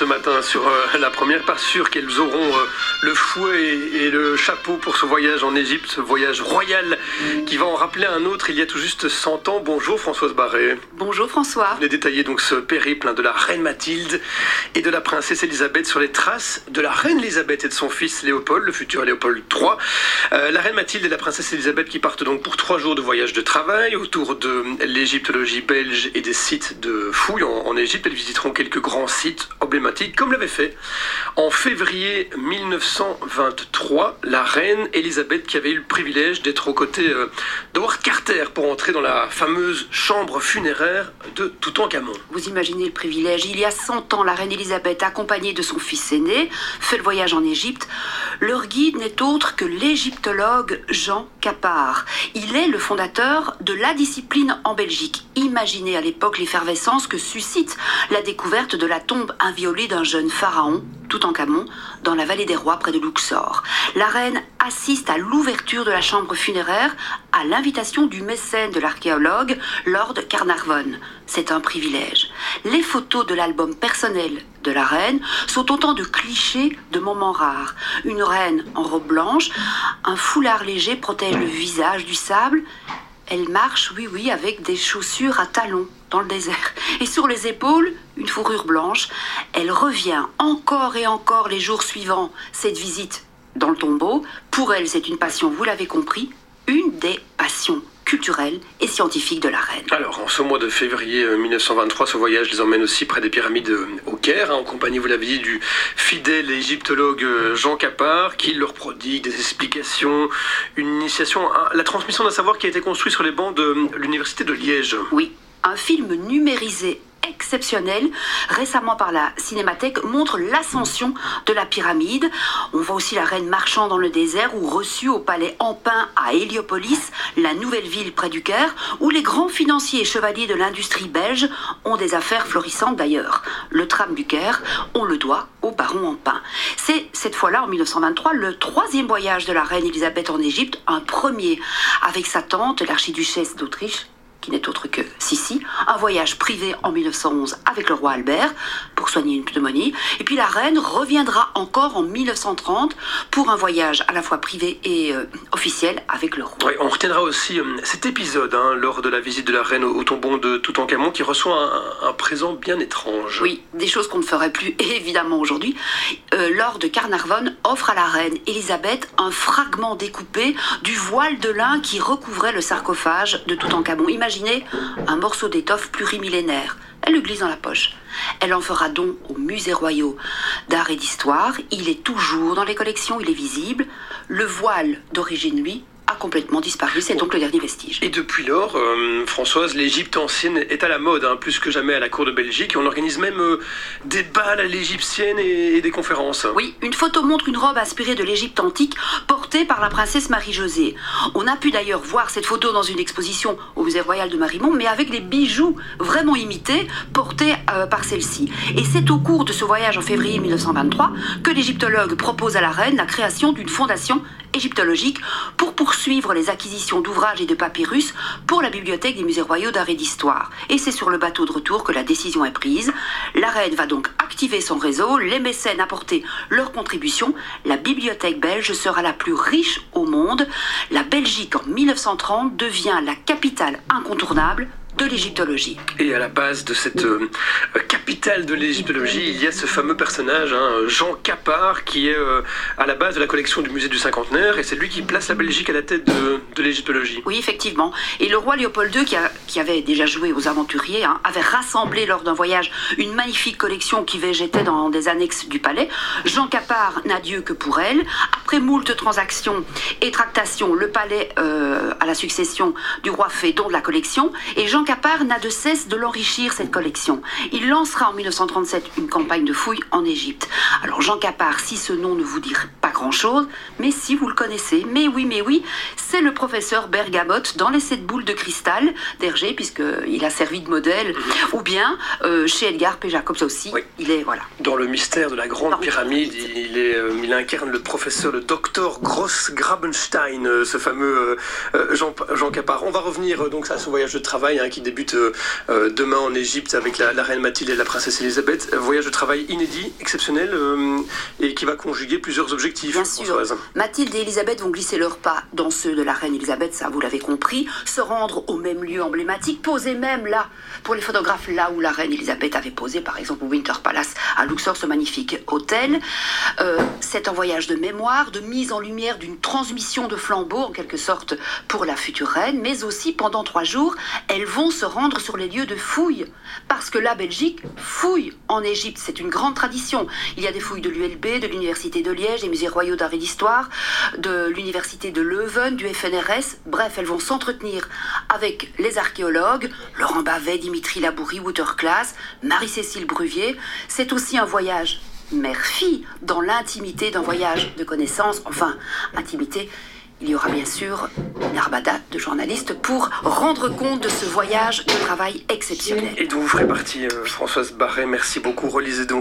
ce matin sur la première. Pas sûr qu'elles auront le fouet et le chapeau pour ce voyage en Égypte, ce voyage royal qui va en rappeler un autre il y a tout juste 100 ans. Bonjour Françoise Barré. Bonjour François. Vous venez détailler donc ce périple de la reine Mathilde et de la princesse Elisabeth sur les traces de la reine Elisabeth et de son fils Léopold, le futur Léopold III. La reine Mathilde et la princesse Elisabeth qui partent donc pour 3 jours de voyage de travail autour de l'égyptologie belge et des sites de fouilles en Égypte. Elles visiteront quelques grands sites emblématiques, comme l'avait fait en février 1923 la reine Elisabeth, qui avait eu le privilège d'être aux côtés d'Howard Carter pour entrer dans la fameuse chambre funéraire de Toutankhamon. Vous imaginez le privilège. Il y a 100 ans, la reine Elisabeth, accompagnée de son fils aîné, fait le voyage en Égypte. Leur guide n'est autre que l'égyptologue Jean Cappard. Il est le fondateur de la discipline en Belgique. Imaginez à l'époque l'effervescence que suscite la découverte de la tombe inviolée d'un jeune pharaon, Toutankhamon, dans la vallée des rois près de Luxor. La reine assiste à l'ouverture de la chambre funéraire à l'invitation du mécène de l'archéologue Lord Carnarvon. C'est un privilège. Les photos de l'album personnel de la reine sont autant de clichés de moments rares. Une reine en robe blanche, un foulard léger protège le visage du sable. Elle marche, oui, avec des chaussures à talons dans le désert. Et sur les épaules, une fourrure blanche. Elle revient encore et encore les jours suivants cette visite dans le tombeau. Pour elle, c'est une passion, vous l'avez compris, une des passions culturelles et scientifiques de la reine. Alors, en ce mois de février 1923, ce voyage les emmène aussi près des pyramides au Caire, en compagnie, vous l'avez dit, du fidèle égyptologue Jean Cappard, qui leur prodigue des explications, une initiation, la transmission d'un savoir qui a été construit sur les bancs de l'université de Liège. Oui, un film numérisé exceptionnel, récemment par la Cinémathèque, montre l'ascension de la pyramide. On voit aussi la reine marchant dans le désert ou reçue au palais Ampin à Héliopolis, la nouvelle ville près du Caire, où les grands financiers et chevaliers de l'industrie belge ont des affaires florissantes d'ailleurs. Le tram du Caire, on le doit au baron Ampin. C'est cette fois-là, en 1923, le 3e voyage de la reine Elisabeth en Égypte, un premier avec sa tante, l'archiduchesse d'Autriche, qui n'est autre que Sissi, un voyage privé en 1911 avec le roi Albert pour soigner une pneumonie, et puis la reine reviendra encore en 1930 pour un voyage à la fois privé et officiel avec le roi. Oui, on retiendra aussi cet épisode lors de la visite de la reine au tombeau de Toutankhamon, qui reçoit un présent bien étrange. Oui, des choses qu'on ne ferait plus évidemment aujourd'hui. Lord Carnarvon offre à la reine Elisabeth un fragment découpé du voile de lin qui recouvrait le sarcophage de Toutankhamon. Imaginez un morceau d'étoffe plurimillénaire. Elle le glisse dans la poche. Elle en fera don aux musées royaux d'art et d'histoire. Il est toujours dans les collections, il est visible. Le voile d'origine, lui, a complètement disparu. C'est donc le dernier vestige. Et depuis lors, Françoise, l'Égypte ancienne est à la mode, plus que jamais à la cour de Belgique. Et on organise même des bals à l'égyptienne et des conférences. Oui, une photo montre une robe inspirée de l'Égypte antique portée par la princesse Marie-Josée. On a pu d'ailleurs voir cette photo dans une exposition au musée royal de Marimont, mais avec les bijoux vraiment imités portés par celle-ci. Et c'est au cours de ce voyage en février 1923 que l'égyptologue propose à la reine la création d'une fondation égyptologique pour poursuivre les acquisitions d'ouvrages et de papyrus pour la bibliothèque des musées royaux d'art et d'histoire. Et c'est sur le bateau de retour que la décision est prise. La reine va donc activer son réseau, les mécènes apporter leur contribution. La bibliothèque belge sera la plus riche au monde. La Belgique en 1930 devient la capitale incontournable de l'égyptologie. Et à la base de cette capitale de l'égyptologie, il y a ce fameux personnage, Jean Cappard, qui est à la base de la collection du musée du Cinquantenaire, et c'est lui qui place la Belgique à la tête de l'égyptologie. Oui, effectivement. Et le roi Léopold II, qui avait déjà joué aux aventuriers, avait rassemblé lors d'un voyage une magnifique collection qui végétait dans des annexes du palais. Jean Cappard n'a Dieu que pour elle. Après moult transactions et tractations, le palais à la succession du roi fait don de la collection, et Jean Cappard n'a de cesse de l'enrichir, cette collection. Il lancera en 1937 une campagne de fouilles en Égypte. Alors Jean Cappard, si ce nom ne vous dit pas grand grand-chose, mais si vous le connaissez, mais oui, c'est le professeur Bergamote dans les 7 boules de cristal d'Hergé, puisqu'il a servi de modèle, ou bien chez Edgar P. Jacobs aussi, oui. Il est, voilà. Dans le mystère de la Grande Pyramide, il incarne le professeur, le docteur Gross-Grabenstein, ce fameux Jean Capart. On va revenir donc à son voyage de travail qui débute demain en Égypte avec la reine Mathilde et la princesse Elisabeth. Voyage de travail inédit, exceptionnel, et qui va conjuguer plusieurs objectifs. Bien sûr. Mathilde et Elisabeth vont glisser leurs pas dans ceux de la reine Elisabeth, ça vous l'avez compris, se rendre au même lieu emblématique, poser même là, pour les photographes, là où la reine Elisabeth avait posé, par exemple au Winter Palace à Luxor, ce magnifique hôtel. C'est un voyage de mémoire, de mise en lumière d'une transmission de flambeau, en quelque sorte, pour la future reine, mais aussi pendant 3 jours, elles vont se rendre sur les lieux de fouilles, parce que la Belgique fouille en Égypte, c'est une grande tradition. Il y a des fouilles de l'ULB, de l'Université de Liège, des musées royaux d'art et d'histoire, de l'Université de Leuven, du FNRS, bref, elles vont s'entretenir avec les archéologues, Laurent Bavet, Dimitri Labourie, Waterclass, Marie-Cécile Bruvier. C'est aussi un voyage mère-fille dans l'intimité d'un voyage de connaissances, enfin, intimité. Il y aura bien sûr une armada de journalistes pour rendre compte de ce voyage de travail exceptionnel. Et dont vous ferez partie, Françoise Barret. Merci beaucoup. Relisez donc